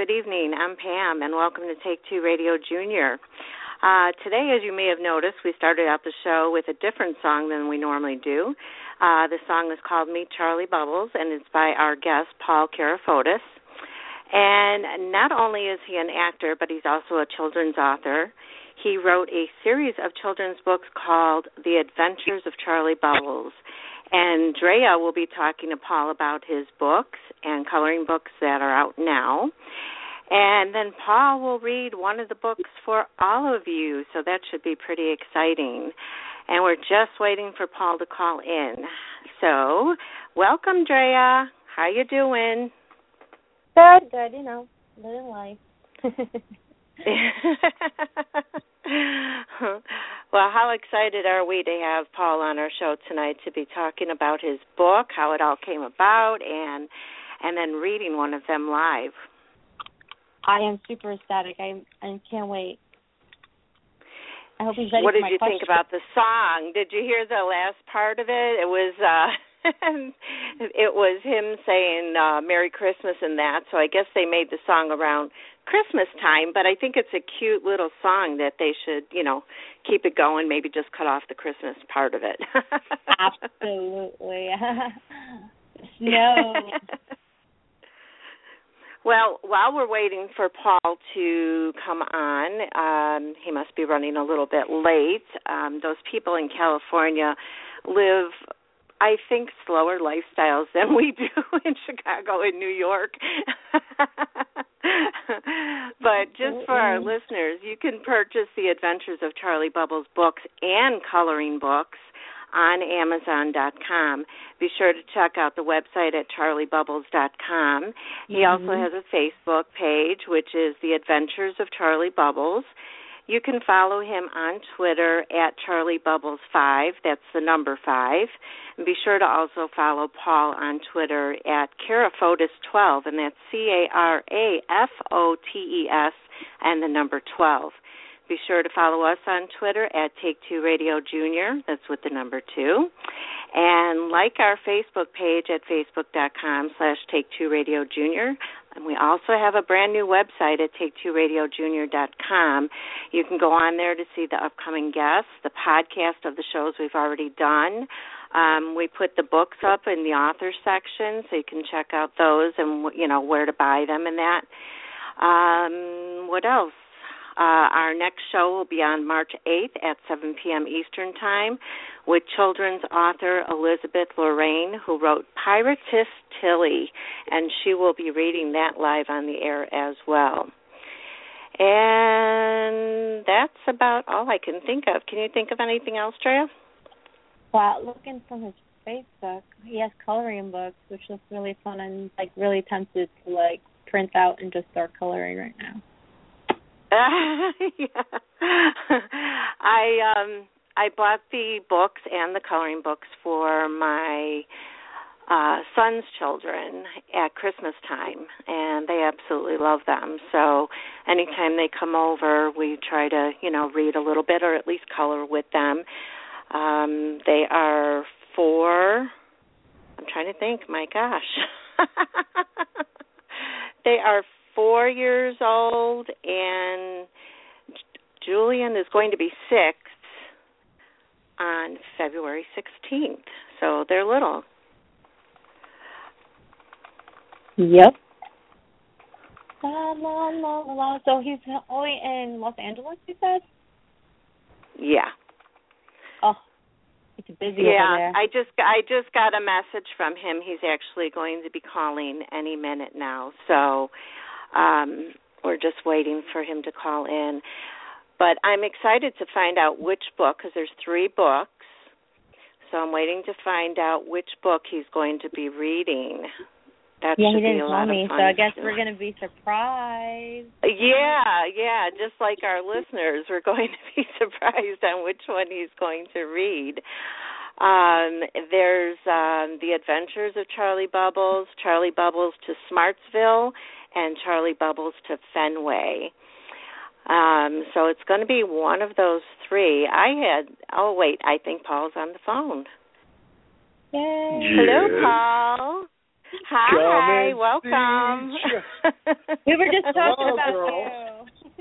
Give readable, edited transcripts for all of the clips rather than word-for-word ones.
Good evening. I'm Pam, and welcome to Take Two Radio Junior. Today, as you may have noticed, we started out the show with a different song than we normally do. The song is called Meet Charlie Bubbles, and it's by our guest, Paul Karafotis. And not only is he an actor, but he's also a children's author. He wrote a series of children's books called The Adventures of Charlie Bubbles. And Drea will be talking to Paul about his books and coloring books that are out now. And then Paul will read one of the books for all of you, so that should be pretty exciting. And we're just waiting for Paul to call in. So, welcome, Drea. How you doing? Good, living life. Well, how excited are we to have Paul on our show tonight to be talking about his book, how it all came about, and then reading one of them live. I am super ecstatic. I can't wait. I hope he's ready What for did my you question. think about the song? Did you hear the last part of it? It was it was him saying Merry Christmas and that, so I guess they made the song around Christmas time, but I think it's a cute little song that they should, keep it going, maybe just cut off the Christmas part of it. Absolutely. No. Well, while we're waiting for Paul to come on, he must be running a little bit late. Those people in California live, I think, slower lifestyles than we do in Chicago and New York. But just for our listeners, you can purchase The Adventures of Charlie Bubbles books and coloring books on Amazon.com. Be sure to check out the website at charliebubbles.com. He also has a Facebook page, which is The Adventures of Charlie Bubbles. You can follow him on Twitter at CharlieBubbles5. That's the number 5. And be sure to also follow Paul on Twitter at Karafotis12, and that's Carafotes and the number 12. Be sure to follow us on Twitter at Take Two Radio Junior. That's with the number 2. And like our Facebook page at facebook.com/Take2RadioJunior. And we also have a brand new website at Take2RadioJunior.com. You can go on there to see the upcoming guests, the podcast of the shows we've already done. We put the books up in the author section, so you can check out those and, where to buy them and that. What else? Our next show will be on March 8th at 7 p.m. Eastern Time with children's author Elizabeth Lorraine, who wrote Piratess Tilly, and she will be reading that live on the air as well. And that's about all I can think of. Can you think of anything else, Drea? Well, looking from his Facebook, he has coloring books, which looks really fun, and really tempted to print out and just start coloring right now. Yeah. I bought the books and the coloring books for my son's children at Christmas time, and they absolutely love them. So anytime they come over, we try to, read a little bit or at least color with them. They are 4. I'm trying to think. My gosh. They are 4 years old, and Julian is going to be 6 on February 16th. So they're little. Yep. So he's only in Los Angeles, you said? Yeah. Oh, it's busy over there. I just got a message from him. He's actually going to be calling any minute now. So we're just waiting for him to call in. But I'm excited to find out which book, because there's 3 books. So I'm waiting to find out which book he's going to be reading. That he should didn't be a tell lot me, of fun. so I guess we're going to be surprised. Yeah, just like our listeners, we're going to be surprised on which one he's going to read. There's The Adventures of Charlie Bubbles to Smartsville, and Charlie Bubbles to Fenway. So it's going to be one of those 3. I think Paul's on the phone. Yay. Hello, Paul. Hi, welcome. We were just talking about girl. you.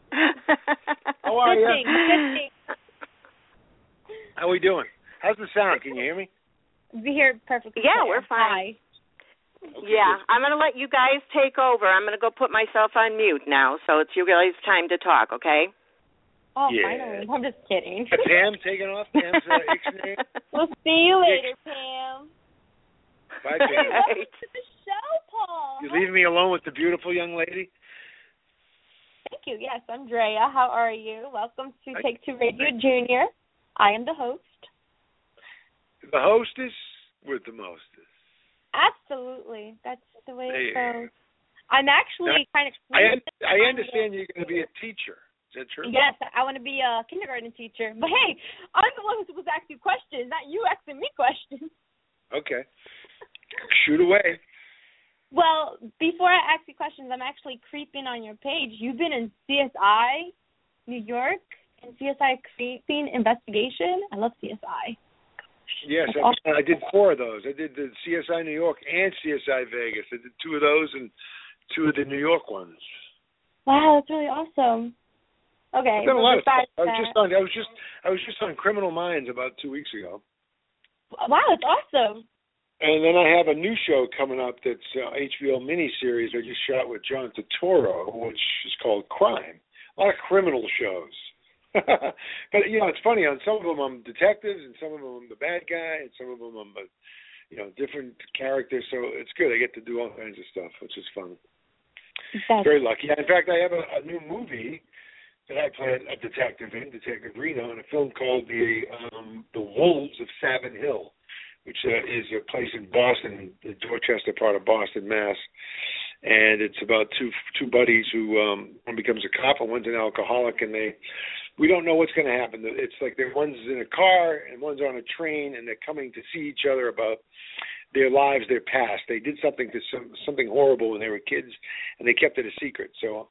How are you? Good thing. How are we doing? How's the sound? Can you hear me? We hear perfectly. Yeah, clear. we're fine. Hi. Okay, Yeah, good. I'm going to let you guys take over. I'm going to go put myself on mute now, so it's you guys' time to talk, okay? Oh, Yeah. finally. I'm just kidding. Pam taking off. Pam's Ixnay. We'll see you later, Pam. Bye, Pam. Welcome to the show, Paul. You leave me alone with the beautiful young lady? Thank you. Yes, I'm Drea. How are you? Welcome to Hi. Take Two Radio Junior. I am the host. The hostess with the mostest. Absolutely. That's the way it There. goes. I'm actually kind of... I understand you're going to be a teacher. Is that true? Yes, I want to be a kindergarten teacher. But hey, I'm the one who's supposed to ask you questions, not you asking me questions. Okay. Shoot away. Well, before I ask you questions, I'm actually creeping on your page. You've been in CSI New York and CSI Creeping Investigation. I love CSI. Yes, That's awesome. I did 4 of those. I did the CSI New York and CSI Vegas. I did 2 of those and 2 of the New York ones. Wow, that's really awesome. Okay. I've done a lot of stuff. besides I was just on Criminal Minds about 2 weeks ago. Wow, that's awesome. And then I have a new show coming up that's HBO miniseries I just shot with John Turturro, which is called Crime. A lot of criminal shows. But, you know, it's funny. On some of them I'm detectives, and some of them I'm the bad guy, and some of them I'm, different characters. So it's good. I get to do all kinds of stuff, which is fun. Very lucky. In fact, I have a new movie that I play a detective in, Detective Reno, in a film called The Wolves of Savin Hill, which is a place in Boston, the Dorchester part of Boston, Mass. And it's about two buddies who one becomes a cop and one's an alcoholic, and we don't know what's going to happen. It's like one's in a car and one's on a train, and they're coming to see each other about their lives, their past. They did something horrible when they were kids, and they kept it a secret. So,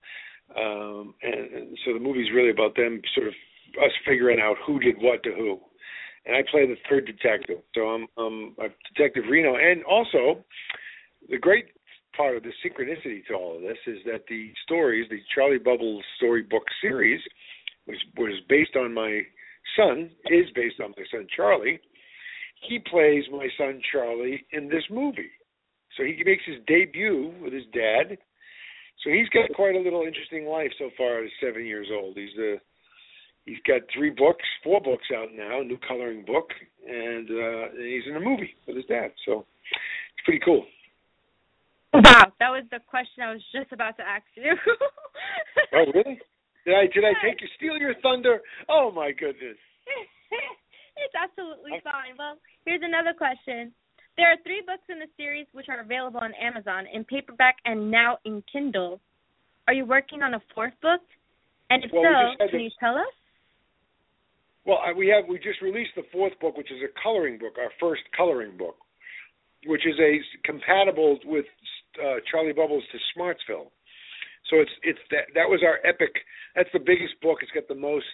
and so the movie's really about them, sort of us figuring out who did what to who. And I play the third detective. So I'm a Detective Reno. And also, the great part of the synchronicity to all of this is that the stories, the Charlie Bubbles storybook series, which was based on my son, is based on my son Charlie. He plays my son Charlie in this movie. So he makes his debut with his dad. So he's got quite a little interesting life so far at 7 years old. He's got 4 books out now, a new coloring book, and he's in a movie with his dad. So it's pretty cool. Wow, that was the question I was just about to ask you. Oh, really? Did I steal your thunder? Oh my goodness. It's absolutely fine. Well, here's another question. There are 3 books in the series which are available on Amazon in paperback and now in Kindle. Are you working on a 4th book? And if can you tell us? Well, we just released the 4th book, which is a coloring book, our first coloring book, which is compatible with Charlie Bubbles to Smartsville. So it's that was our epic. That's the biggest book. It's got the most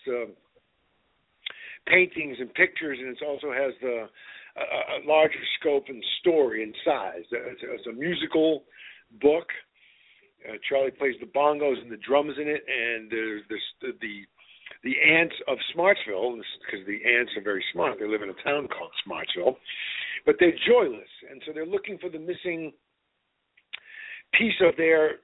paintings and pictures, and it also has a larger scope and story and size. It's a musical book. Charlie plays the bongos and the drums in it, and there's the ants of Smartsville, because the ants are very smart. They live in a town called Smartsville, but they're joyless, and so they're looking for the missing piece of their,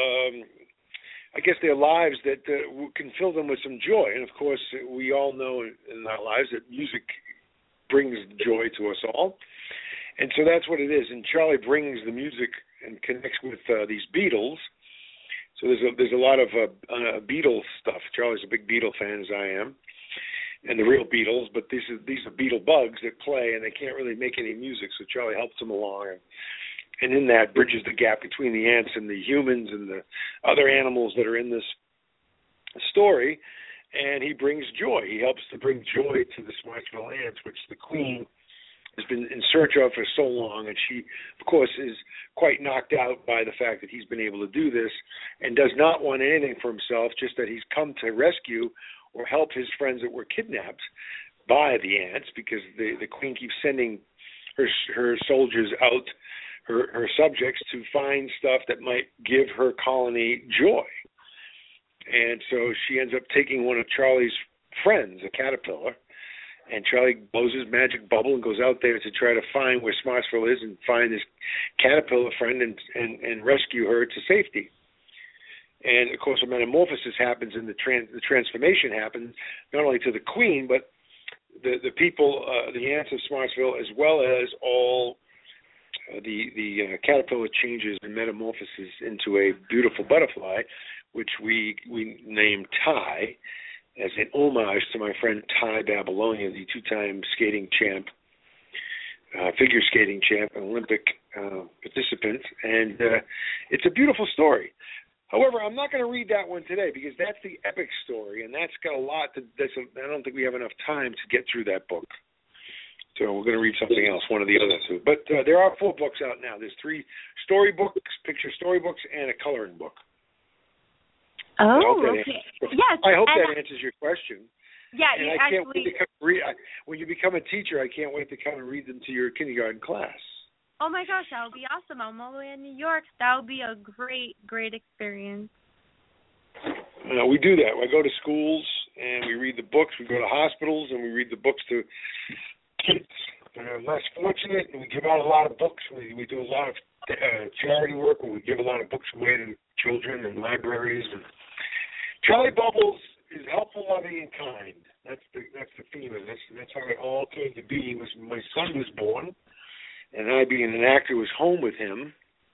their lives that can fill them with some joy. And of course, we all know in our lives that music brings joy to us all, and so that's what it is. And Charlie brings the music and connects with these Beatles. So there's a lot of Beatles stuff. Charlie's a big Beatle fan, as I am, and the real Beatles. But these are Beatle bugs that play, and they can't really make any music. So Charlie helps them along, and in that bridges the gap between the ants and the humans and the other animals that are in this story. And he brings joy. He helps to bring joy to the Smartsville ants, which the Queen has been in search of for so long, and she, of course, is quite knocked out by the fact that he's been able to do this and does not want anything for himself, just that he's come to rescue or help his friends that were kidnapped by the ants, because the Queen keeps sending her soldiers out, her subjects to find stuff that might give her colony joy. And so she ends up taking one of Charlie's friends, a caterpillar, and Charlie blows his magic bubble and goes out there to try to find where Smartsville is and find his caterpillar friend and rescue her to safety. And, of course, a metamorphosis happens and the transformation happens not only to the queen, but the people, the ants of Smartsville, as well as all the caterpillar changes and metamorphoses into a beautiful butterfly, which we named Ty, as an homage to my friend Ty Babylonia, the two-time skating champ, figure skating champ, an Olympic participant. And it's a beautiful story. However, I'm not going to read that one today because that's the epic story, and that's got a lot I don't think we have enough time to get through that book. So we're going to read something else, one of the other two. But there are 4 books out now. There's 3 storybooks, picture storybooks, and a coloring book. Oh, okay. Yes. I hope that answers your question. Yeah, and I can't wait to come read. When you become a teacher, I can't wait to come and read them to your kindergarten class. Oh my gosh, that would be awesome. I'm all the way in New York. That would be a great, great experience. We do that. I go to schools and we read the books. We go to hospitals and we read the books to kids that are less fortunate. And we give out a lot of books. We do a lot of charity work where we give a lot of books away to children and libraries. And Charlie Bubbles is helpful, loving, and kind. That's the theme of this. And that's how it all came to be. My son was born. And I, being an actor, was home with him.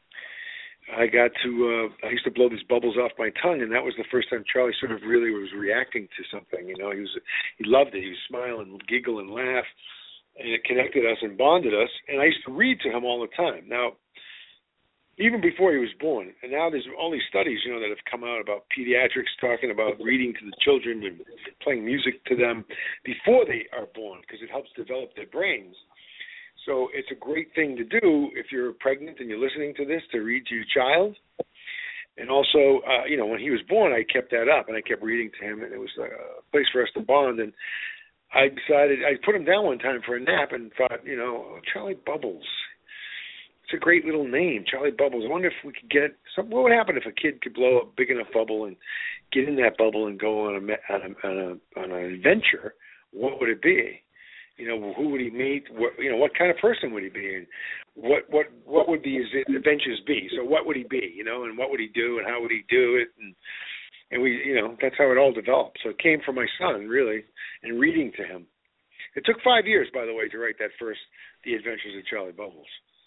I used to blow these bubbles off my tongue, and that was the first time Charlie sort of really was reacting to something. You know, he loved it. He would smile and giggle and laugh, and it connected us and bonded us. And I used to read to him all the time. Now, even before he was born, and now there's all these studies, that have come out about pediatrics talking about reading to the children and playing music to them before they are born because it helps develop their brains. So it's a great thing to do if you're pregnant and you're listening to this, to read to your child. And also, when he was born, I kept that up, and I kept reading to him, and it was a place for us to bond. And I put him down one time for a nap and thought, Charlie Bubbles. It's a great little name, Charlie Bubbles. I wonder if we could get what would happen if a kid could blow a big enough bubble and get in that bubble and go on an adventure? What would it be? Who would he meet? What kind of person would he be? And what would his adventures be? So what would he be? And what would he do? And how would he do it? And we, that's how it all developed. So it came from my son, really, and reading to him. It took 5 years, by the way, to write that first, The Adventures of Charlie Bubbles.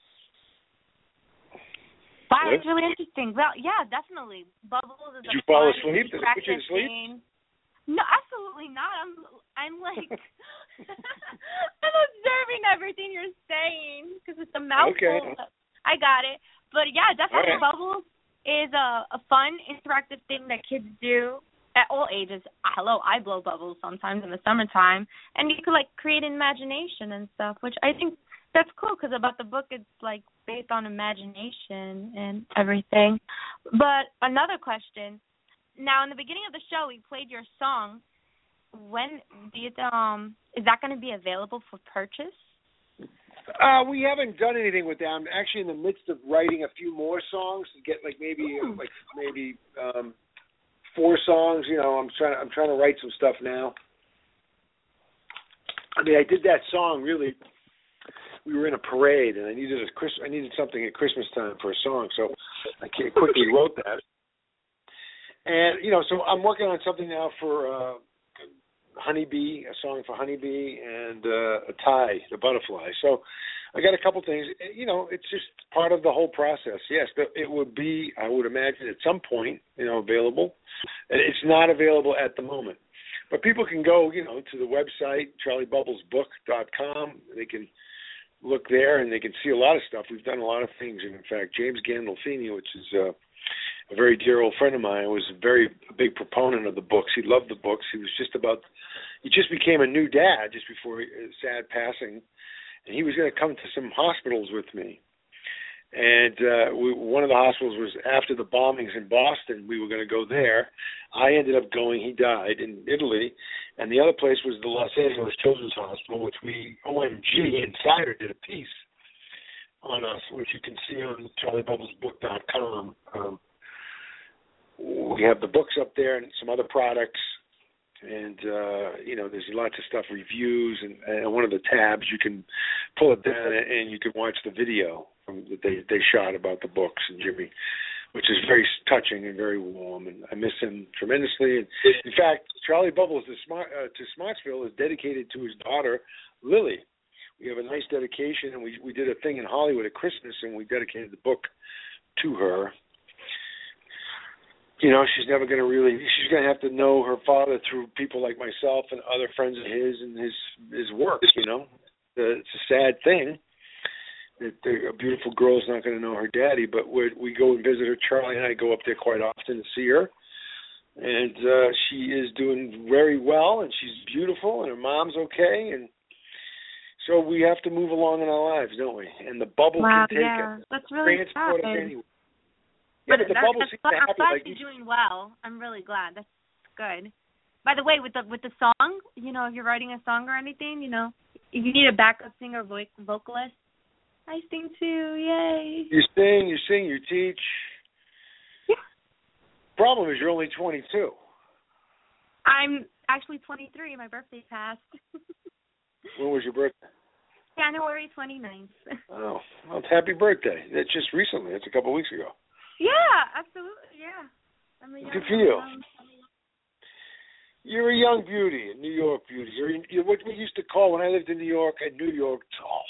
Wow, it's really interesting. Well, yeah, definitely. Bubbles is Did you fall asleep? Did it put you to sleep? No, absolutely not. I'm like, I'm observing everything you're saying because it's a mouthful. Okay. I got it. But yeah, definitely right. Bubbles is a fun, interactive thing that kids do at all ages. Hello, I blow bubbles sometimes in the summertime. And you could, create imagination and stuff, which I think that's cool because about the book, it's, based on imagination and everything. But another question. Now, in the beginning of the show, we played your song. When is that going to be available for purchase? We haven't done anything with that. I'm actually in the midst of writing a few more songs to get maybe 4 songs. I'm trying to write some stuff now. I mean, I did that song really. We were in a parade, and I needed something at Christmas time for a song, so I quickly wrote that. And, so I'm working on something now for Honeybee, a song for Honeybee, and a Ty, the butterfly. So I got a couple things. It's just part of the whole process. Yes, it would be, I would imagine, at some point, available. It's not available at the moment. But people can go, to the website, charliebubblesbook.com. They can look there, and they can see a lot of stuff. We've done a lot of things. And in fact, James Gandolfini, which is a very dear old friend of mine, was a big proponent of the books. He loved the books. He just became a new dad just before his sad passing, and he was going to come to some hospitals with me. And one of the hospitals was after the bombings in Boston. We were going to go there. I ended up going. He died in Italy. And the other place was the Los Angeles Children's Hospital, which OMG Insider did a piece on us, which you can see on charliebubblesbook.com. We have the books up there and some other products. And, there's lots of stuff, reviews, and one of the tabs, you can pull it down and you can watch the video that they shot about the books and Jimmy, which is very touching and very warm. And I miss him tremendously. And in fact, Charlie Bubbles to Smartsville is dedicated to his daughter, Lily. We have a nice dedication, and we did a thing in Hollywood at Christmas, and we dedicated the book to her. She's never going to she's going to have to know her father through people like myself and other friends of his and his work, It's a sad thing that a beautiful girl's not going to know her daddy, but we go and visit her. Charlie and I go up there quite often to see her. And she is doing very well, and she's beautiful, and her mom's okay. And so we have to move along in our lives, don't we? And the bubble can take it. That's really sad. Anyway. Yeah, but the bubble seems to happen. I'm glad you're doing well. I'm really glad. That's good. By the way, with the song, if you're writing a song or anything, if you need a backup singer, vocalist, I sing too. Yay! You sing, you teach. Yeah. Problem is, you're only 22. I'm actually 23. My birthday passed. When was your birthday? January 29th. Oh, well, happy birthday! That's just recently. That's a couple of weeks ago. Yeah, absolutely. Yeah. Good for you. You're a young beauty, a New York beauty. You're what we used to call, when I lived in New York, a New York doll.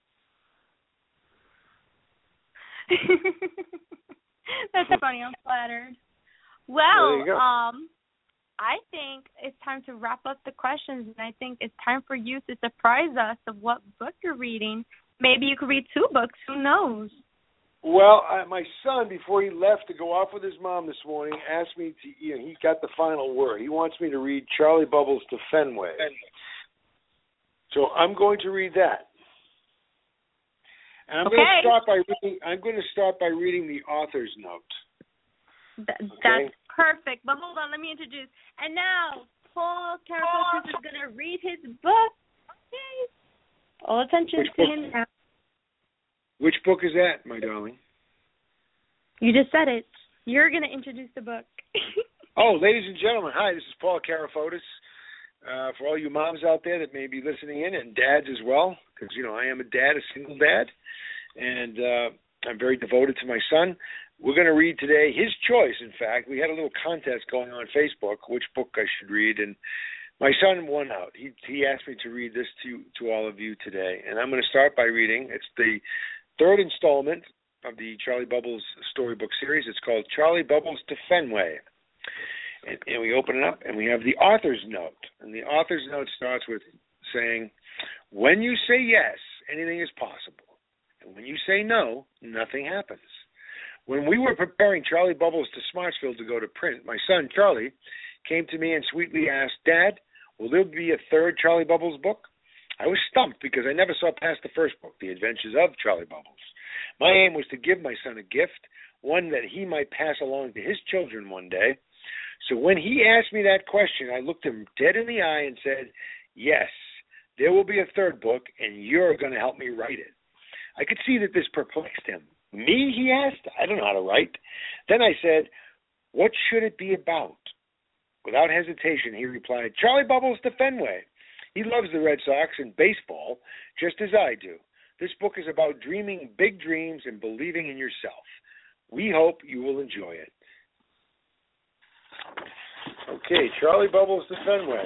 That's funny. I'm flattered. Well, I think it's time to wrap up the questions, and I think it's time for you to surprise us of what book you're reading. Maybe you could read 2 books. Who knows? Well, my son, before he left to go off with his mom this morning, asked me to, he got the final word. He wants me to read Charlie Bubbles to Fenway. So I'm going to read that. And I'm going to start by reading the author's note. That's perfect. But hold on, let me introduce. And now, Paul Karafotis is going to read his book. Yay. All attention to him now. Which book is that, my darling? You just said it. You're going to introduce the book. Oh, ladies and gentlemen, hi, this is Paul Karafotis. For all you moms out there that may be listening in, and dads as well, because, I am a dad, a single dad, and I'm very devoted to my son. We're going to read today his choice, in fact. We had a little contest going on Facebook, which book I should read, and my son won out. He asked me to read this to all of you today, and I'm going to start by reading. It's the 3rd installment of the Charlie Bubbles storybook series. It's called Charlie Bubbles to Fenway. And we open it up, and we have the author's note. And the author's note starts with saying, when you say yes, anything is possible. And when you say no, nothing happens. When we were preparing Charlie Bubbles to Smartsville to go to print, my son, Charlie, came to me and sweetly asked, Dad, will there be a 3rd Charlie Bubbles book? I was stumped because I never saw past the first book, The Adventures of Charlie Bubbles. My aim was to give my son a gift, one that he might pass along to his children one day. So when he asked me that question, I looked him dead in the eye and said, yes, there will be a 3rd book, and you're going to help me write it. I could see that this perplexed him. Me, he asked? I don't know how to write. Then I said, what should it be about? Without hesitation, he replied, Charlie Bubbles to Fenway. He loves the Red Sox and baseball, just as I do. This book is about dreaming big dreams and believing in yourself. We hope you will enjoy it. Okay, Charlie Bubbles to Fenway.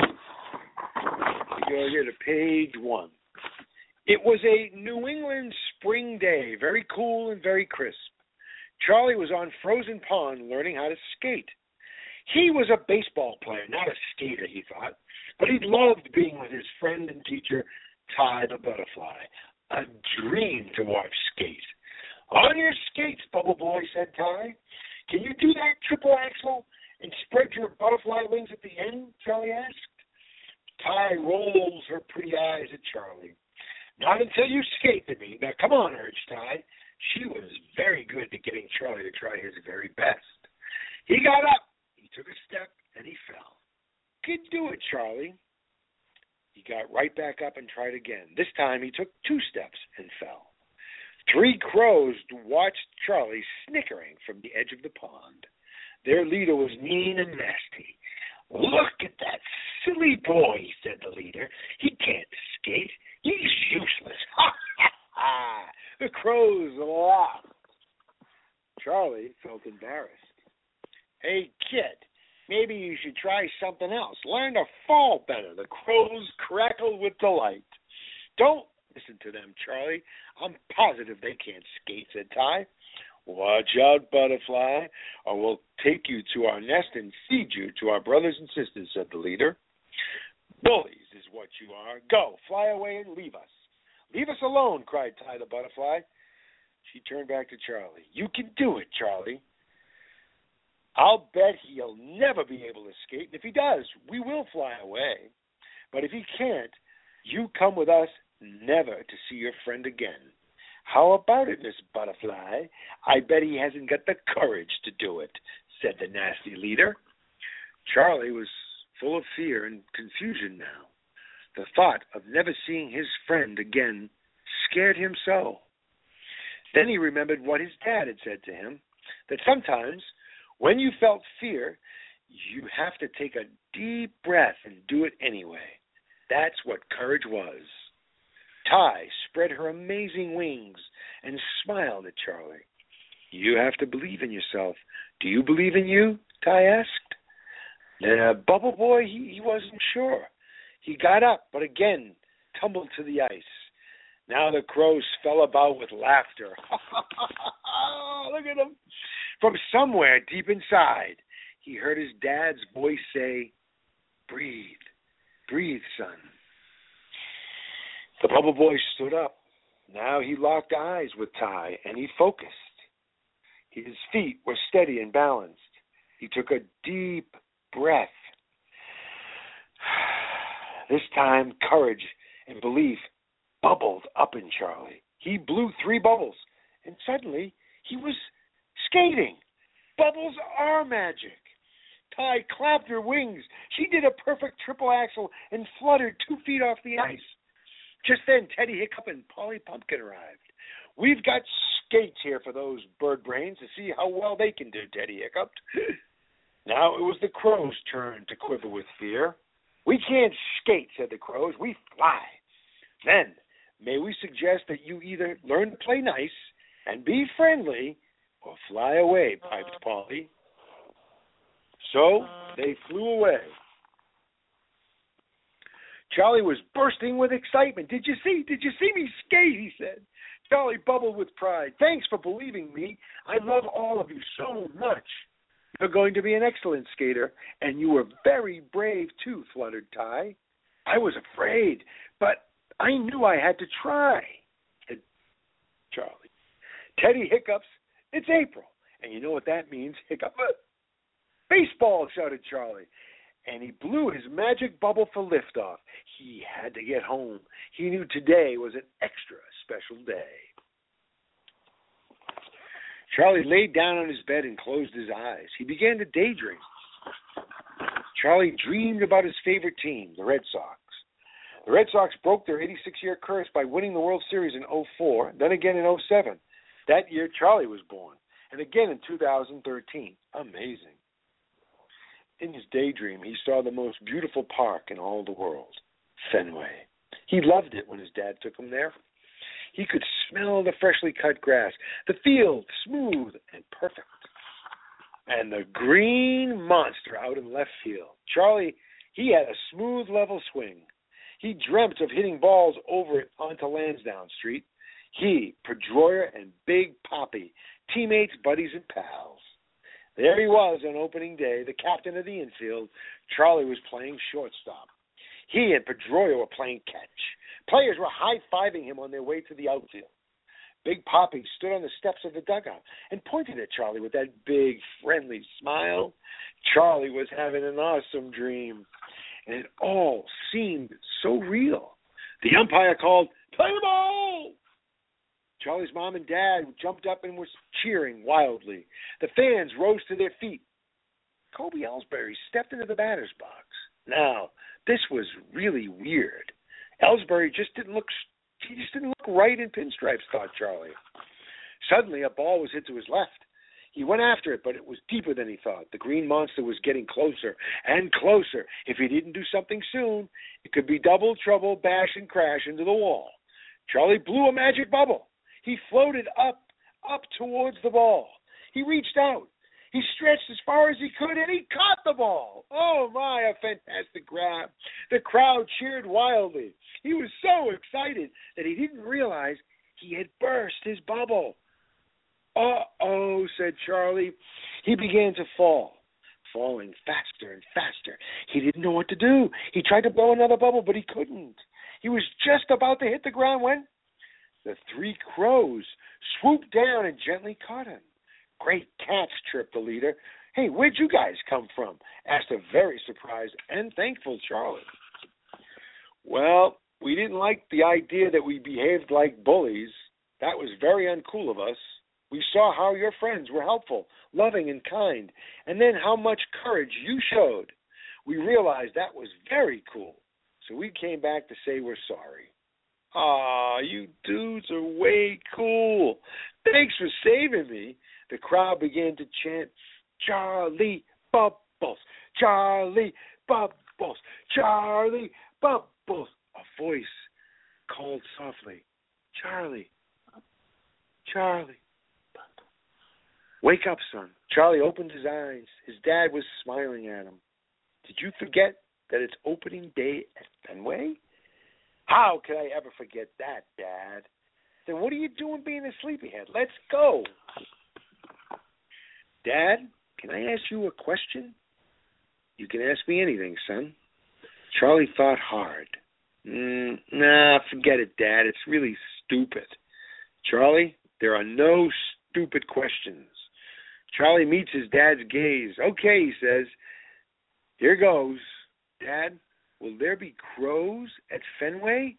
We go here to page 1. It was a New England spring day, very cool and very crisp. Charlie was on Frozen Pond learning how to skate. He was a baseball player, not a skater, he thought, but he loved being with his friend and teacher, Ty the Butterfly. A dream to watch skate. On your skates, Bubble Boy, said Ty. Can you do that triple axel and spread your butterfly wings at the end? Charlie asked. Ty rolls her pretty eyes at Charlie. Not until you skate to me. Now, come on, urged Ty. She was very good at getting Charlie to try his very best. He got up. He took a step, and he fell. Could do it, Charlie. He got right back up and tried again. This time he took 2 steps and fell. 3 crows watched Charlie snickering from the edge of the pond. Their leader was mean and nasty. "Look at that silly boy," said the leader. "He can't skate. He's useless." Ha, ha, ha. The crows laughed. Charlie felt embarrassed. "Hey, kid, maybe you should try something else. Learn to fall better." The crows crackled with delight. "Don't listen to them, Charlie. I'm positive they can't skate," said Ty. "Watch out, Butterfly, or we'll take you to our nest and feed you to our brothers and sisters," said the leader. "Bullies is what you are. Go, fly away and leave us." "Leave us alone," cried Ty the Butterfly. She turned back to Charlie. "You can do it, Charlie. I'll bet he'll never be able to skate, and if he does, we will fly away. But if he can't, you come with us never to see your friend again. How about it, Miss Butterfly? I bet he hasn't got the courage to do it," said the nasty leader. Charlie was full of fear and confusion now. The thought of never seeing his friend again scared him so. Then he remembered what his dad had said to him, that sometimes when you felt fear, you have to take a deep breath and do it anyway. That's what courage was. Ty spread her amazing wings and smiled at Charlie. "You have to believe in yourself. Do you believe in you?" Ty asked. The Bubble Boy, he wasn't sure. He got up, but again tumbled to the ice. Now the crows fell about with laughter. Look at him. From somewhere deep inside, he heard his dad's voice say, "Breathe, breathe, son." The Bubble Boy stood up. Now he locked eyes with Ty, and he focused. His feet were steady and balanced. He took a deep breath. This time, courage and belief bubbled up in Charlie. He blew 3 bubbles, and suddenly he was skating. Bubbles are magic. Ty clapped her wings. She did a perfect triple axel and fluttered 2 feet off the ice. Just then, Teddy Hiccup and Polly Pumpkin arrived. "We've got skates here for those bird brains to see how well they can do," Teddy hiccuped. Now it was the crows' turn to quiver with fear. "We can't skate," said the crows. "We fly." "Then, may we suggest that you either learn to play nice and be friendly or fly away," piped Polly. So they flew away. Charlie was bursting with excitement. Did you see me skate?" he said. Charlie bubbled with pride. "Thanks for believing me. I love all of you so much." "You're going to be an excellent skater, and you were very brave, too," fluttered Ty. "I was afraid, but I knew I had to try," said Charlie. "Teddy hiccups. It's April, and you know what that means. Hiccup." "Baseball," shouted Charlie. And he blew his magic bubble for liftoff. He had to get home. He knew today was an extra special day. Charlie laid down on his bed and closed his eyes. He began to daydream. Charlie dreamed about his favorite team, the Red Sox. The Red Sox broke their 86-year curse by winning the World Series in 2004, then again in 2007. That year, Charlie was born, and again in 2013. Amazing. In his daydream, he saw the most beautiful park in all the world, Fenway. He loved it when his dad took him there. He could smell the freshly cut grass, the field smooth and perfect, and the green monster out in left field. Charlie, he had a smooth, level swing. He dreamt of hitting balls over it onto Lansdowne Street. He, Pedroia, and Big Poppy, teammates, buddies, and pals. There he was on opening day, the captain of the infield. Charlie was playing shortstop. He and Pedroia were playing catch. Players were high-fiving him on their way to the outfield. Big Poppy stood on the steps of the dugout and pointed at Charlie with that big, friendly smile. Charlie was having an awesome dream, and it all seemed so real. The umpire called, "Play the ball!" Charlie's mom and dad jumped up and were cheering wildly. The fans rose to their feet. Kobe Ellsbury stepped into the batter's box. Now, this was really weird. Ellsbury just didn't look right in pinstripes, thought Charlie. Suddenly, a ball was hit to his left. He went after it, but it was deeper than he thought. The green monster was getting closer and closer. If he didn't do something soon, it could be double trouble, bash and crash into the wall. Charlie blew a magic bubble. He floated up towards the ball. He reached out. He stretched as far as he could, and he caught the ball. Oh, my, a fantastic grab. The crowd cheered wildly. He was so excited that he didn't realize he had burst his bubble. Uh-oh, said Charlie. He began to fall, falling faster and faster. He didn't know what to do. He tried to blow another bubble, but he couldn't. He was just about to hit the ground when the 3 crows swooped down and gently caught him. Great cats, chirped the leader. Hey, where'd you guys come from? Asked a very surprised and thankful Charlie. Well, we didn't like the idea that we behaved like bullies. That was very uncool of us. We saw how your friends were helpful, loving, and kind, and then how much courage you showed. We realized that was very cool, so we came back to say we're sorry. Aw, you dudes are way cool. Thanks for saving me. The crowd began to chant, Charlie Bubbles, Charlie Bubbles, Charlie Bubbles. A voice called softly, Charlie, Charlie. Wake up, son. Charlie opened his eyes. His dad was smiling at him. Did you forget that it's opening day at Fenway? How could I ever forget that, Dad? Then what are you doing being a sleepyhead? Let's go. Dad, can I ask you a question? You can ask me anything, son. Charlie thought hard. Nah, forget it, Dad. It's really stupid. Charlie, there are no stupid questions. Charlie meets his dad's gaze. Okay, he says. Here goes. Dad, will there be crows at Fenway?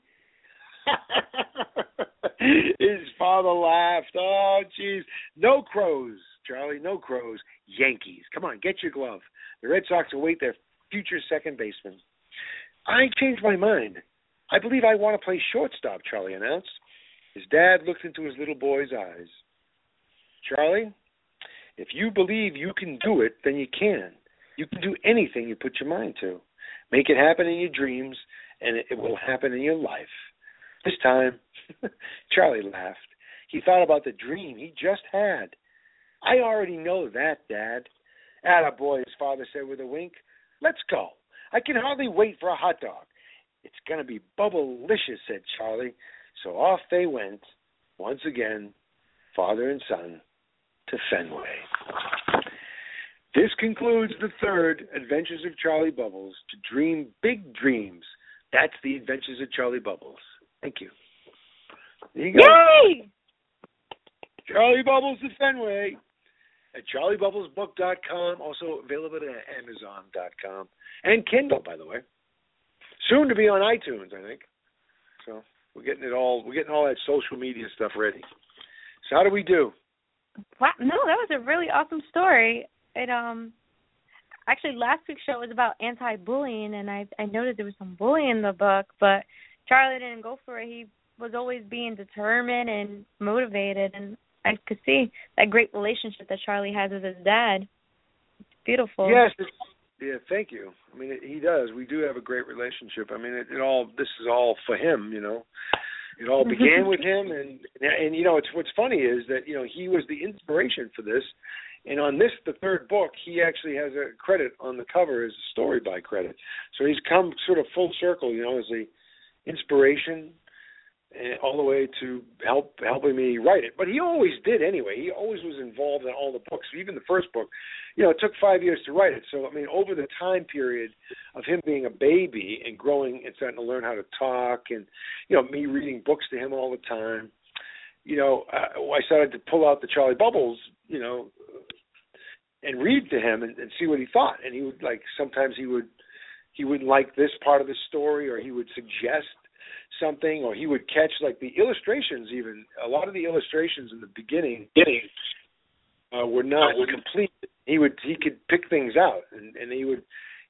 His father laughed. Oh, jeez. No crows, Charlie, no crows. Yankees. Come on, get your glove. The Red Sox await their future second baseman. I changed my mind. I believe I want to play shortstop, Charlie announced. His dad looked into his little boy's eyes. Charlie, if you believe you can do it, then you can. You can do anything you put your mind to. Make it happen in your dreams, and it will happen in your life. This time, Charlie laughed. He thought about the dream he just had. I already know that, Dad. Attaboy, his father said with a wink. Let's go. I can hardly wait for a hot dog. It's going to be bubble-licious, said Charlie. So off they went, once again, father and son, to Fenway. This concludes the third Adventures of Charlie Bubbles, to dream big dreams. That's the Adventures of Charlie Bubbles. Thank you. There you go. Yay! Charlie Bubbles to Fenway at charliebubblesbook.com, also available at amazon.com, and Kindle, by the way. Soon to be on iTunes, I think. So we're getting all that social media stuff ready. So how do we do? Wow, no, that was a really awesome story. It actually last week's show was about anti-bullying, and I noticed there was some bullying in the book, but Charlie didn't go for it. He was always being determined and motivated, and I could see that great relationship that Charlie has with his dad. It's beautiful. Yes, yeah, thank you. I mean, he does. We do have a great relationship. I mean, this is all for him, you know. It all began with him, and you know, what's funny is that, you know, he was the inspiration for this. And on this, the third book, he actually has a credit on the cover as a story by credit. So he's come sort of full circle, you know, as a inspiration all the way to helping me write it. But he always did anyway. He always was involved in all the books. Even the first book, you know, it took 5 years to write it. So, I mean, over the time period of him being a baby and growing and starting to learn how to talk and, you know, me reading books to him all the time, you know, I started to pull out the Charlie Bubbles, you know, and read to him and see what he thought. And he would, like, sometimes he wouldn't like this part of the story, or he would suggest something, or he would catch, like, the illustrations even. A lot of the illustrations in the beginning were not complete. He could pick things out, and he would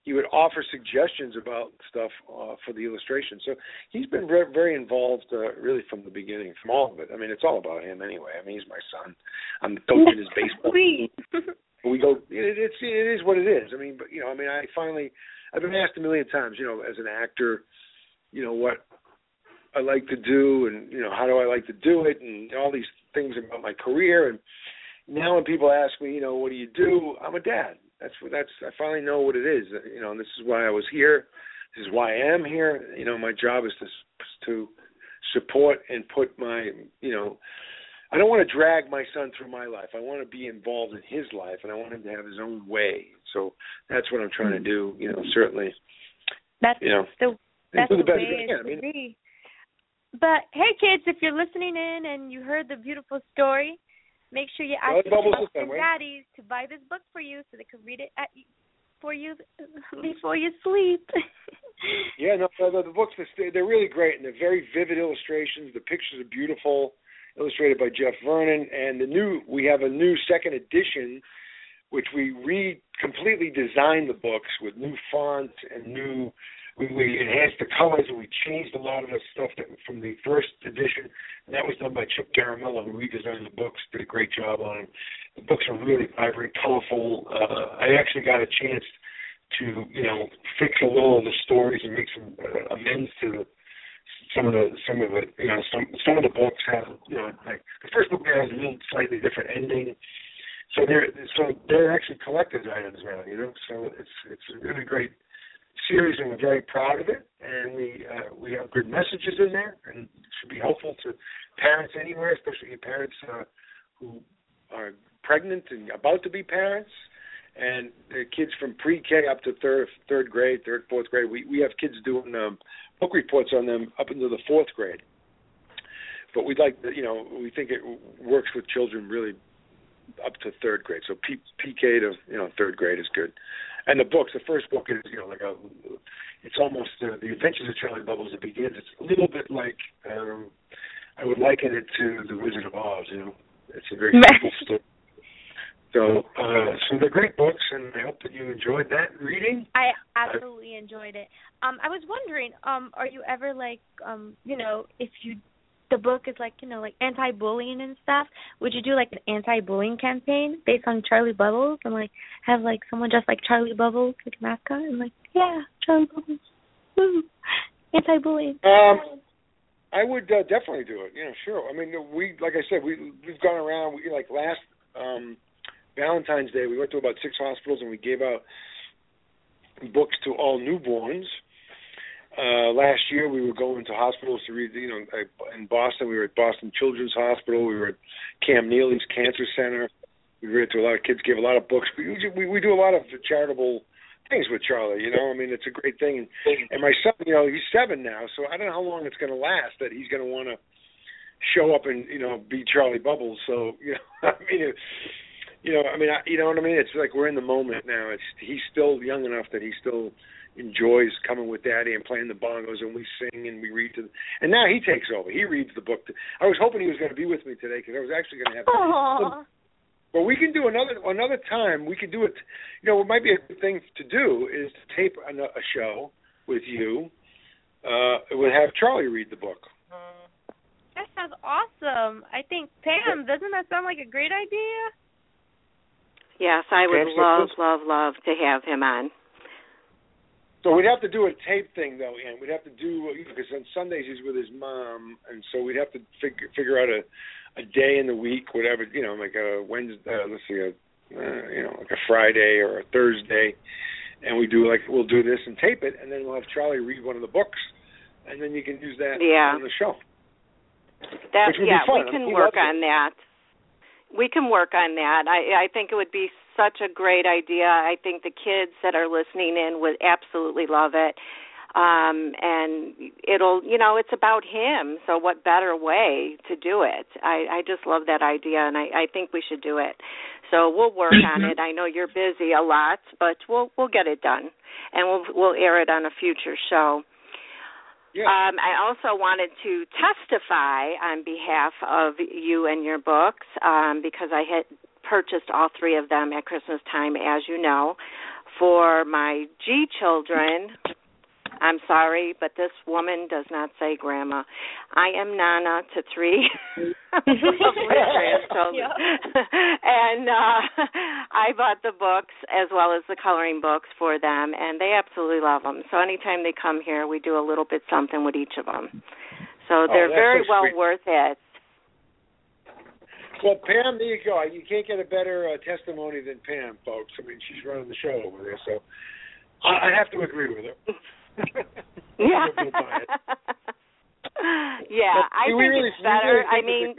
he would offer suggestions about stuff for the illustration. So he's been very, very involved, really from the beginning, from all of it. I mean, it's all about him anyway. I mean, he's my son. I'm coaching his baseball. We go. It is what it is. I mean, but I mean, I've been asked a million times, as an actor, what I like to do, and how do I like to do it, and all these things about my career. And now when people ask me, what do you do? I'm a dad. I finally know what it is, and this is why I was here. This is why I am here. My job is to support and put my, I don't want to drag my son through my life. I want to be involved in his life, and I want him to have his own way. So that's what I'm trying to do. Certainly. That's the best way it could be. But hey, kids, if you're listening in and you heard the beautiful story, make sure you ask your moms and daddies to buy this book for you so they can read it for you before you sleep. Yeah, no, the books, they're really great, and they're very vivid illustrations. The pictures are beautiful, illustrated by Jeff Vernon. And we have a new second edition, which we completely designed the books with new fonts and we enhanced the colors, and we changed a lot of the stuff from the first edition. And that was done by Chip Garamella, who redesigned the books, did a great job on them. The books are really vibrant, colorful. I actually got a chance to, fix a little of the stories and make some amends to some of it. Some of the books have, like the first book has a little slightly different ending. So they're actually collector's items now, So it's a really great series, and we're very proud of it, and we have good messages in there, and it should be helpful to parents anywhere, especially parents who are pregnant and about to be parents, and the kids from pre-K up to third grade, fourth grade. We have kids doing book reports on them up into the fourth grade, but we'd like to, we think it works with children really up to third grade. So PK to third grade is good. And the first book is it's almost the Adventures of Charlie Bubbles. It begins. It's a little bit like I would liken it to The Wizard of Oz. It's a very simple story. So they're great books, and I hope that you enjoyed that reading. I absolutely enjoyed it. I was wondering, are you ever if the book is like anti-bullying and stuff, would you do like an anti-bullying campaign based on Charlie Bubbles and have someone just like Charlie Bubbles, like a mascot, and Charlie Bubbles, woo, anti-bullying? I would definitely do it. Sure. I mean, like I said, we've gone around. Last Valentine's Day, we went to about 6 hospitals and we gave out books to all newborns. Last year, we were going to hospitals to read. In Boston, we were at Boston Children's Hospital. We were at Cam Neely's Cancer Center. We read to a lot of kids, gave a lot of books. We do a lot of charitable things with Charlie. I mean, it's a great thing. And my son, he's 7 now, so I don't know how long it's going to last that he's going to want to show up and be Charlie Bubbles. So I mean. You know what I mean? It's like we're in the moment now. He's still young enough that he still enjoys coming with Daddy and playing the bongos, and we sing and we read to. And now he takes over. He reads the book. I was hoping he was going to be with me today because I was actually going to have. But we can do another time. We can do it. What might be a good thing to do is to tape a show with you. We'll have Charlie read the book. That sounds awesome. I think Pam, doesn't that sound like a great idea? Yes, I would love to have him on. So we'd have to do a tape thing, though, Ann. We'd have to do, because on Sundays he's with his mom, and so we'd have to figure out a day in the week, whatever, like a Wednesday, like a Friday or a Thursday, and we'll do this and tape it, and then we'll have Charlie read one of the books, and then you can use that on the show. Which would be fun. We can work on that. We can work on that. I think it would be such a great idea. I think the kids that are listening in would absolutely love it. And it'll, it's about him. So what better way to do it? I just love that idea, and I think we should do it. So we'll work on it. I know you're busy a lot, but we'll get it done, and we'll air it on a future show. Yeah. I also wanted to testify on behalf of you and your books because I had purchased all 3 of them at Christmas time, as you know, For my G children, I'm sorry, but this woman does not say grandma. I am Nana to 3 grandchildren. Yeah. And I bought the books as well as the coloring books for them, and they absolutely love them. So anytime they come here, we do a little bit something with each of them. So they're very so well sweet. worth it. Well, Pam, there you go. You can't get a better testimony than Pam, folks. I mean, she's running the show over there, so I have to agree with her. Yeah. Yeah, I think it's better. I mean,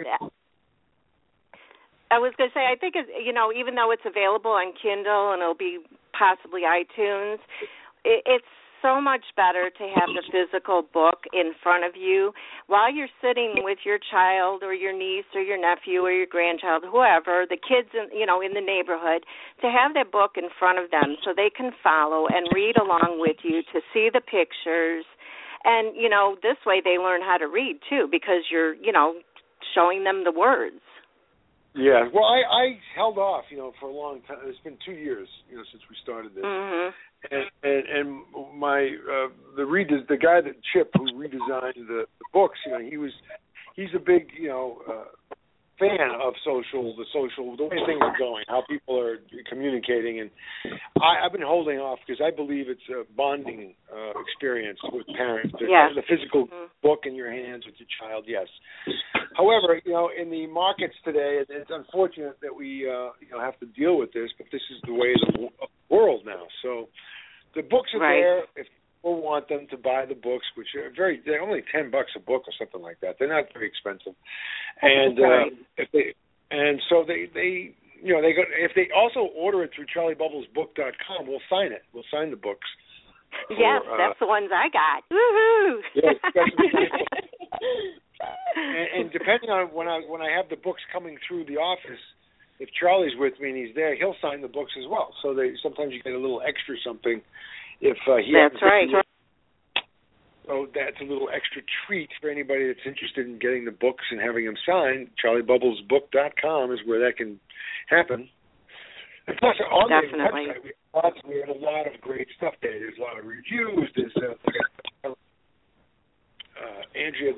I was going to say, I think, even though it's available on Kindle and it'll be possibly iTunes, it's so much better to have the physical book in front of you while you're sitting with your child or your niece or your nephew or your grandchild, whoever, the kids in the neighborhood, to have that book in front of them so they can follow and read along with you, to see the pictures. And, this way they learn how to read, too, because you're, showing them the words. Yeah, well, I held off, for a long time. It's been 2 years, since we started this. Mm-hmm. And my the guy that Chip, who redesigned the books, he's a big fan of the way things are going, how people are communicating, and I've been holding off because I believe it's a bonding experience with parents. Yes. The physical book in your hands with your child, yes. However, in the markets today, it's unfortunate that we have to deal with this, but this is the way of the world now. So the books are there if people want them to buy the books, which are they're only $10 a book or something like that. They're not very expensive. And if they go, if they also order it through charliebubblesbook.com, we'll sign it. We'll sign the books. Yes, that's the ones I got. Woohoo! Yes, and depending on when I have the books coming through the office, if Charlie's with me and he's there, he'll sign the books as well. So sometimes you get a little extra something if he. That's right. So that's a little extra treat for anybody that's interested in getting the books and having them signed. charliebubblesbook.com is where that can happen. And plus, on the website, we have a lot of great stuff there. There's a lot of reviews. There's Andrea,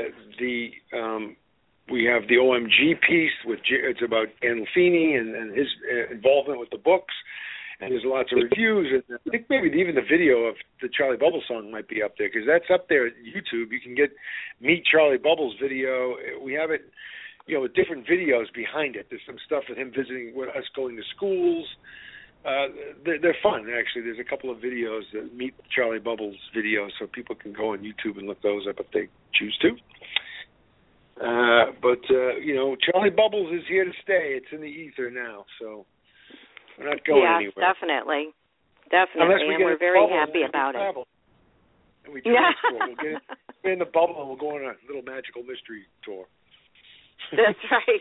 we have the OMG piece it's about Gandolfini and his involvement with the books, and there's lots of reviews, and I think maybe even the video of the Charlie Bubbles song might be up there, because that's up there at YouTube. You can get Meet Charlie Bubbles video. We have it, with different videos behind it. There's some stuff with him visiting with us, going to schools. They're fun, actually. There's a couple of videos that Meet Charlie Bubbles videos, so people can go on YouTube and look those up if they choose to. But Charlie Bubbles is here to stay. It's in the ether now, so we're not going anywhere. Yes, definitely, and we're very happy about it. And we transport. We'll get in the bubble and we'll go on a little magical mystery tour. That's right.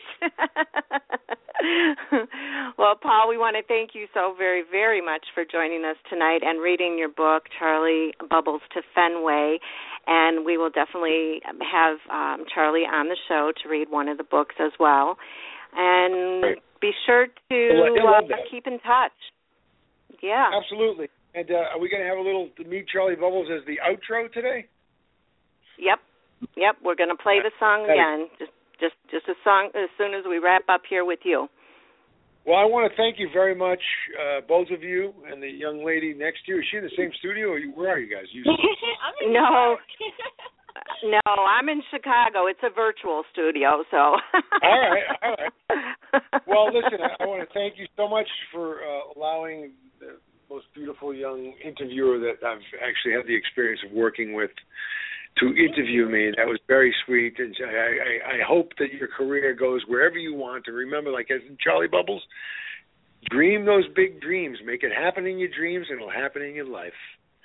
Well, Paul, we want to thank you so very, very much for joining us tonight and reading your book, Charlie Bubbles to Fenway. And we will definitely have Charlie on the show to read one of the books as well. And be sure to keep in touch. Yeah. Absolutely. And are we going to have a little Meet Charlie Bubbles as the outro today? Yep. We're going to play the song again. Just a song as soon as we wrap up here with you. Well, I want to thank you very much, both of you, and the young lady next to you. Is she in the same studio, or where are you guys? I'm in No, I'm in Chicago. It's a virtual studio, so. All right. Well, listen, I want to thank you so much for allowing the most beautiful young interviewer that I've actually had the experience of working with to interview me. That was very sweet, and I hope that your career goes wherever you want. And remember, like as in Charlie Bubbles, dream those big dreams. Make it happen in your dreams, and it'll happen in your life.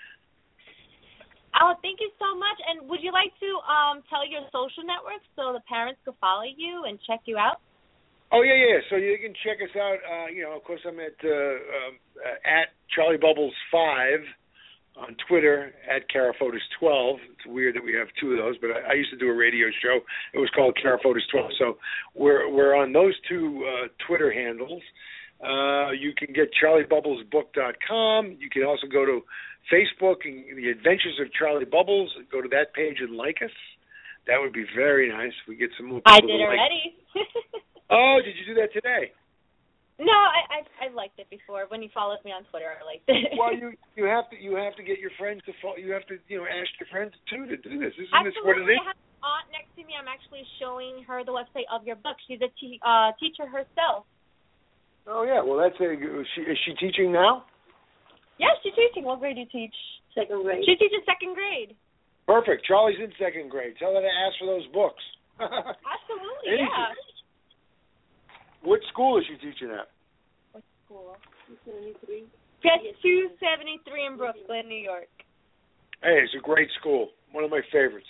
Oh, thank you so much. And would you like to tell your social networks so the parents could follow you and check you out? Oh, yeah. So you can check us out. Of course, I'm at Charlie Bubbles 5. On Twitter at Carafotis12. It's weird that we have two of those, but I used to do a radio show. It was called Carafotis12. So we're on those two Twitter handles. You can get charliebubblesbook.com. You can also go to Facebook and The Adventures of Charlie Bubbles. Go to that page and like us. That would be very nice. We get some more people. I did already. Oh, did you do that today? No, I liked it before. When you followed me on Twitter, I liked it. Well, you have to get your friends to follow. You have to ask your friends too to do this. Isn't Absolutely. this what it is? I have an aunt next to me. I'm actually showing her the website of your book. She's a teacher herself. Oh yeah. Well, is she teaching now? Yes, she's teaching. What grade do you teach? Second grade. She teaches second grade. Perfect. Charlie's in second grade. Tell her to ask for those books. Absolutely, yeah. What school is she teaching at? What school? 273. Just 273 in Brooklyn, New York. Hey, it's a great school. One of my favorites.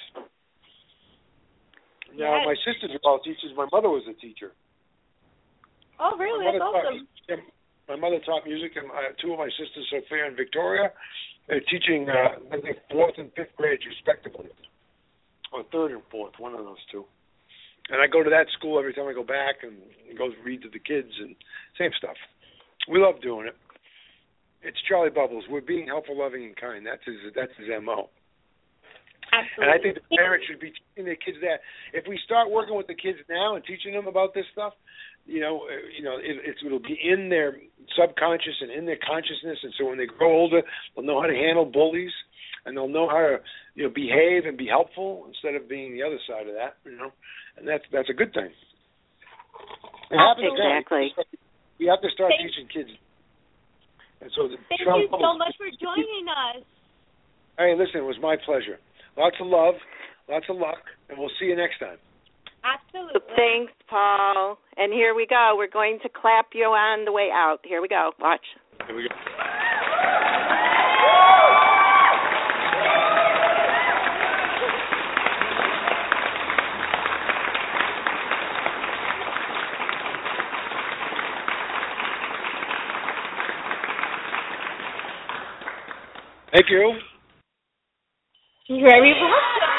Now, Yes. my sister-in-law teaches. My mother was a teacher. Oh, really? That's awesome. My mother taught music, and two of my sisters, Sophia and Victoria, they're teaching, I think, 4th and 5th grades, respectively. Or 3rd and 4th, one of those two. And I go to that school every time I go back and go read to the kids and same stuff. We love doing it. It's Charlie Bubbles. We're being helpful, loving, and kind. That's his MO. Absolutely. And I think the parents should be teaching their kids that. If we start working with the kids now and teaching them about this stuff, it'll be in their subconscious and in their consciousness, and so when they grow older, they'll know how to handle bullies, and they'll know how to behave and be helpful instead of being the other side of that. And that's a good thing. Exactly. We have to start teaching kids. And so thank you so much for joining us. Hey, listen, it was my pleasure. Lots of love, lots of luck, and we'll see you next time. Absolutely. Thanks, Paul. And here we go. We're going to clap you on the way out. Here we go. Watch. Here we go. Thank you. Very welcome.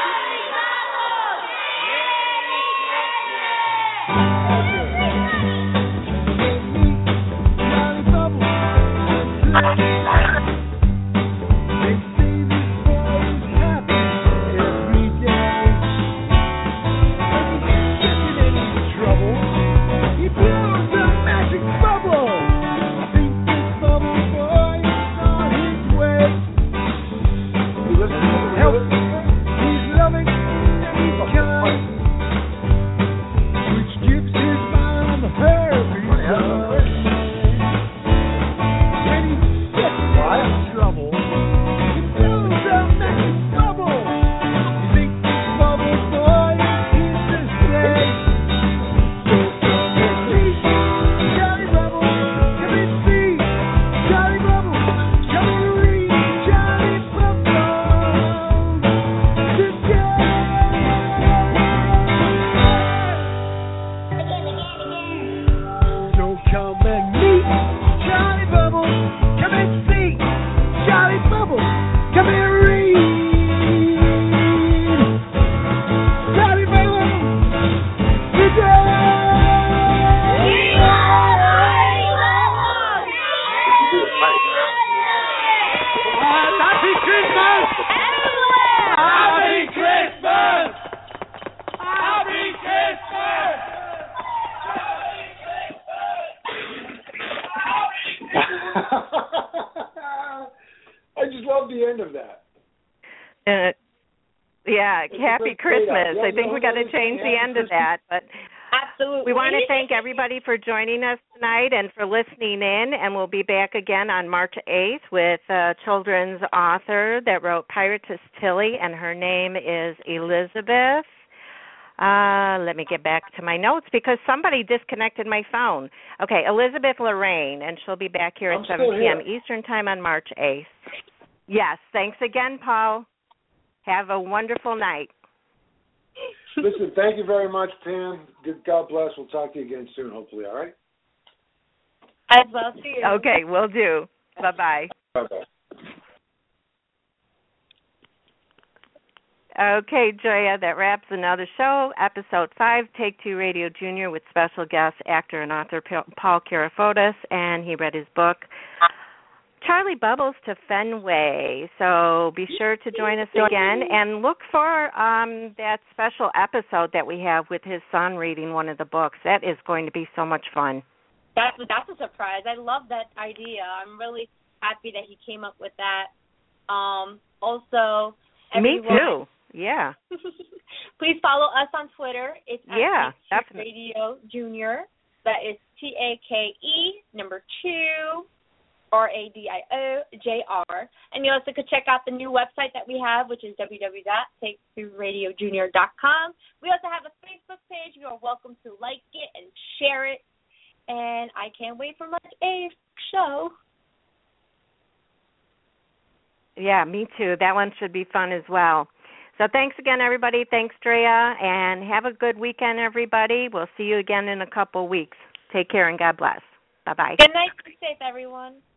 I just love the end of that. Yeah, Happy Christmas. I think we got to change the end of that. But absolutely, we want to thank everybody for joining us tonight and for listening in. And we'll be back again on March 8th with a children's author that wrote Pirates Tilly, and her name is Elizabeth. Let me get back to my notes because somebody disconnected my phone. Okay, Elizabeth Lorraine, and she'll be back here at 7 p.m. Eastern Time on March 8th. Yes, thanks again, Paul. Have a wonderful night. Listen, thank you very much, Pam. God bless. We'll talk to you again soon, hopefully, all right? As well, see you. Okay, will do. Bye-bye. Bye-bye. Okay, Drea, that wraps another show, episode 5, Take Two Radio Junior, with special guest, actor and author Paul Karafotis, and he read his book, Charlie Bubbles to Fenway. So be sure to join us again and look for that special episode that we have with his son reading one of the books. That is going to be so much fun. That's a surprise. I love that idea. I'm really happy that he came up with that. Also, everyone, me too. Yeah. Please follow us on Twitter. It's at definitely. Radio Junior. That is TAKE2 RADIOJR. And you also could check out the new website that we have, which is www.taketworadiojunior.com. We also have a Facebook page. You are welcome to like it and share it. And I can't wait for Month A show. Yeah, me too. That one should be fun as well. So thanks again, everybody. Thanks, Drea, and have a good weekend, everybody. We'll see you again in a couple weeks. Take care and God bless. Bye-bye. Good night. Be safe, everyone.